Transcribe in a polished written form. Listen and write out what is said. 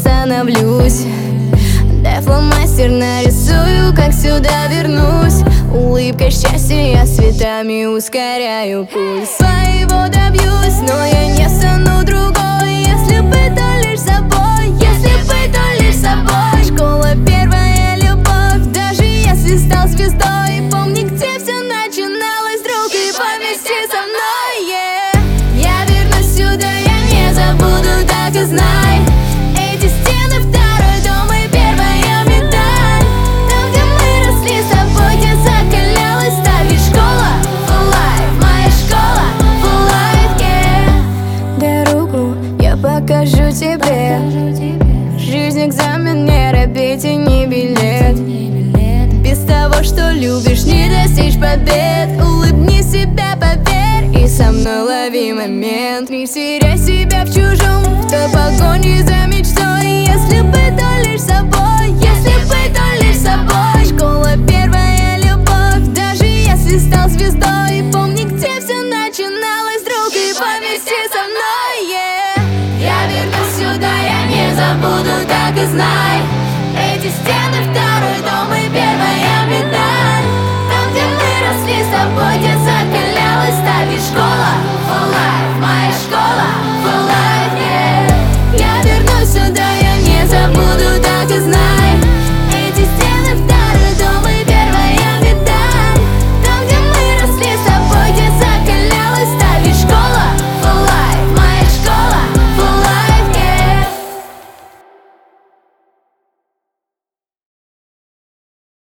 остановлюсь. Дай фломастер нарисую, как сюда вернусь. Улыбкой счастья я цветами ускоряю пульс. Своего добьюсь, но я не стану другой. Если бы то лишь собой, если бы то лишь собой. Школа первая любовь, даже если стал звездой. Помни, где все начиналось, друг, и помести со мной, yeah. Я вернусь сюда, я не забуду, так и знай. Эти стены, второй дом и первая медаль. Там, где мы росли с тобой, где закалялась сталь. Ведь школа for life, моя школа for life, yeah. Дорогу я покажу тебе. Жизнь экзамен, не робей, тяни билет. Без того, что любишь, не достичь побед. Улыбни себя, поверь, и со мной лови момент. Не теряй себя в чужом, в той погоне за мечтой. Если бы то лишь собой, если бы то лишь собой. Школа первая любовь, даже если стал звездой. Помни, где все начиналось, друг, и помести со мной, yeah. Я вернусь сюда, я не забуду, так и знай. Эти стены второй